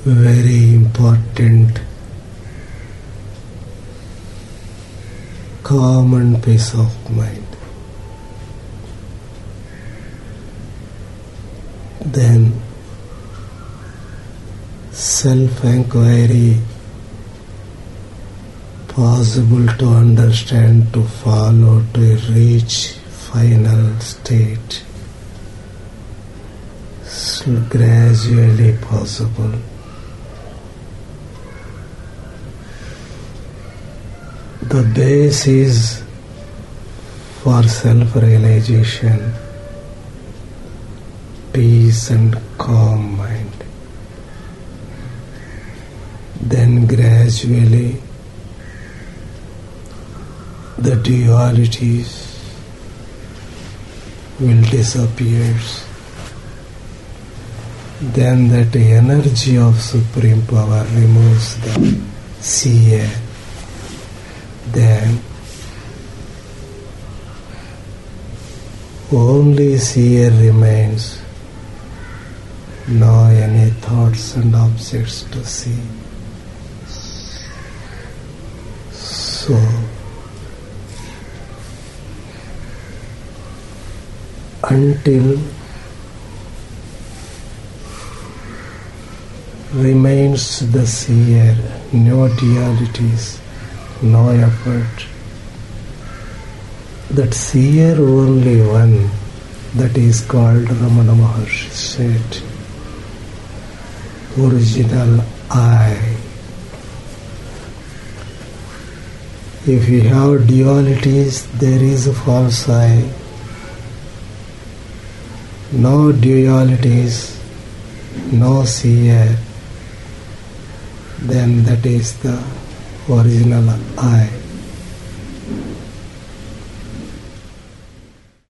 very important calm and peace of mind. Then self-inquiry possible to understand, to follow, to reach final state. Gradually possible. The base is for self-realization, peace and calm mind. Then gradually the dualities will disappear. Then that energy of Supreme Power removes the seer. Then only seer remains, no any thoughts and objects to see. So until remains the seer, no dualities, no effort. That seer only one, that is called Ramana Maharshi said, original I. If you have dualities, there is a false I. No dualities, no seer, then that is the original I.